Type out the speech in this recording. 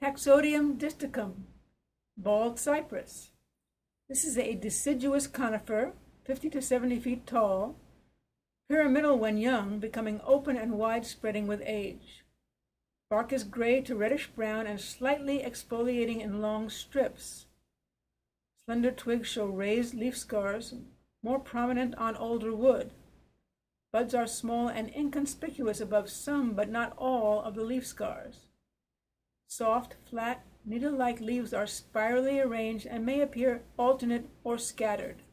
Taxodium disticum, bald cypress. This is a deciduous conifer, 50 to 70 feet tall, pyramidal when young, becoming open and wide-spreading with age. Bark is gray to reddish-brown and slightly exfoliating in long strips. Slender twigs show raised leaf scars, more prominent on older wood. Buds are small and inconspicuous above some but not all of the leaf scars. Soft, flat, needle-like leaves are spirally arranged and may appear alternate or scattered.